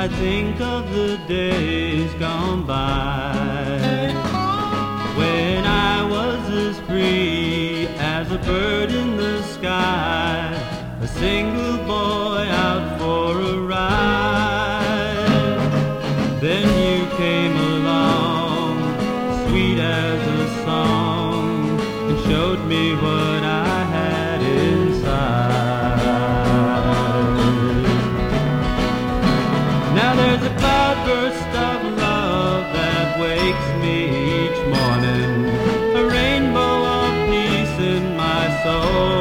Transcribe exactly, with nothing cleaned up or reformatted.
I think of the days gone by, when I was as free as a bird in the sky, a single boy out for a ride. Then you came along, sweet as a song, and showed me what I had inside. Now there's a cloudburst of love that wakes me each morning, a rainbow of peace in my soul.